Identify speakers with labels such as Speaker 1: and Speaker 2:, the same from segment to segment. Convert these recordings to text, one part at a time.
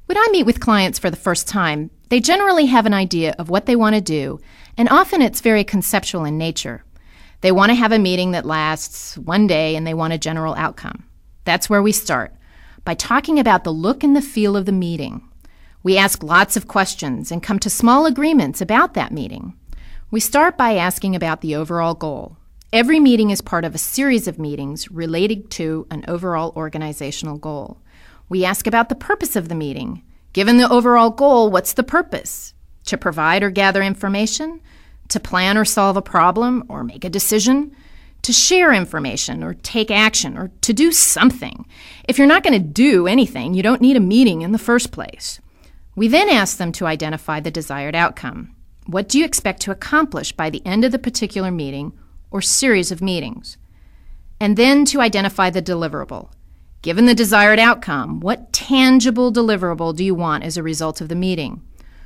Speaker 1: When I meet with clients for the first time, they generally have an idea of what they want to do, and often it's very conceptual in nature. They want to have a meeting that lasts one day and they want a general outcome. That's where we start, by talking about the look and the feel of the meeting. We ask lots of questions and come to small agreements about that meeting. We start by asking about the overall goal. Every meeting is part of a series of meetings related to an overall organizational goal. We ask about the purpose of the meeting. Given the overall goal, what's the purpose? To provide or gather information? To plan or solve a problem or make a decision? To share information or take action or to do something? If you're not going to do anything, you don't need a meeting in the first place. We then ask them to identify the desired outcome. What do you expect to accomplish by the end of the particular meeting or series of meetings? And then to identify the deliverable. Given the desired outcome, what tangible deliverable do you want as a result of the meeting?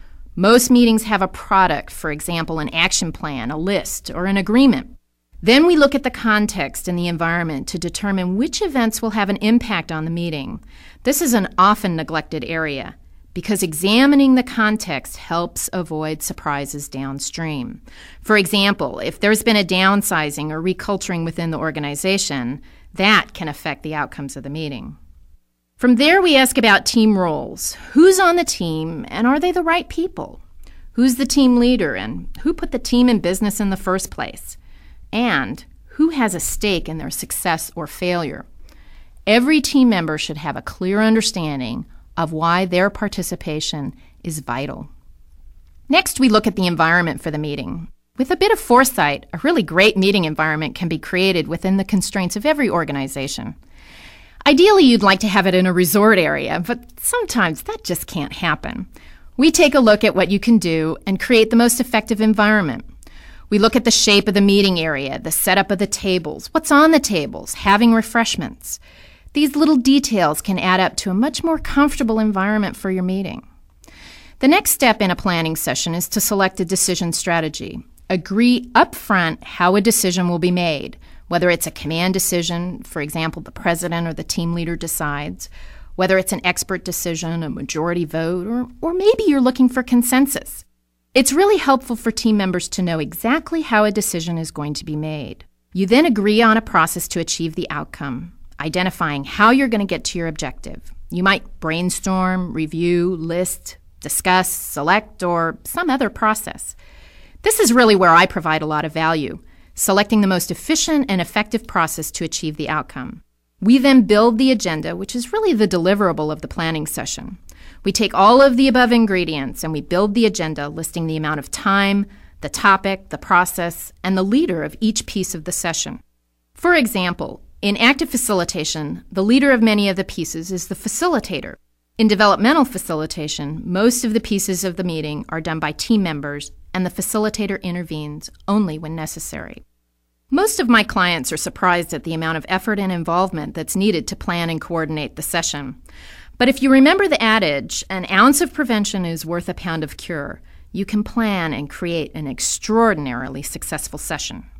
Speaker 1: Most meetings have a product, for example, an action plan, a list, or an agreement. Then we look at the context and the environment to determine which events will have an impact on the meeting. This is an often neglected area because examining the context helps avoid surprises downstream. For example, if there's been a downsizing or reculturing within the organization, that can affect the outcomes of the meeting. From there, we ask about team roles. Who's on the team, and are they the right people? Who's the team leader, and who put the team in business in the first place? And who has a stake in their success or failure? Every team member should have a clear understanding of why their participation is vital. Next, we look at the environment for the meeting. With a bit of foresight, a really great meeting environment can be created within the constraints of every organization. Ideally, you'd like to have it in a resort area, but sometimes that just can't happen. We take a look at what you can do and create the most effective environment. We look at the shape of the meeting area, the setup of the tables, what's on the tables, having refreshments. These little details can add up to a much more comfortable environment for your meeting. The next step in a planning session is to select a decision strategy. Agree up front how a decision will be made, whether it's a command decision, for example, the president or the team leader decides, whether it's an expert decision, a majority vote, or maybe you're looking for consensus. It's really helpful for team members to know exactly how a decision is going to be made. You then agree on a process to achieve the outcome, identifying how you're going to get to your objective. You might brainstorm, review, list, discuss, select, or some other process. This is really where I provide a lot of value, selecting the most efficient and effective process to achieve the outcome. We then build the agenda, which is really the deliverable of the planning session. We take all of the above ingredients and we build the agenda, listing the amount of time, the topic, the process, and the leader of each piece of the session. For example, in active facilitation, the leader of many of the pieces is the facilitator. In developmental facilitation, most of the pieces of the meeting are done by team members, and the facilitator intervenes only when necessary. Most of my clients are surprised at the amount of effort and involvement that's needed to plan and coordinate the session. But if you remember the adage, an ounce of prevention is worth a pound of cure, you can plan and create an extraordinarily successful session.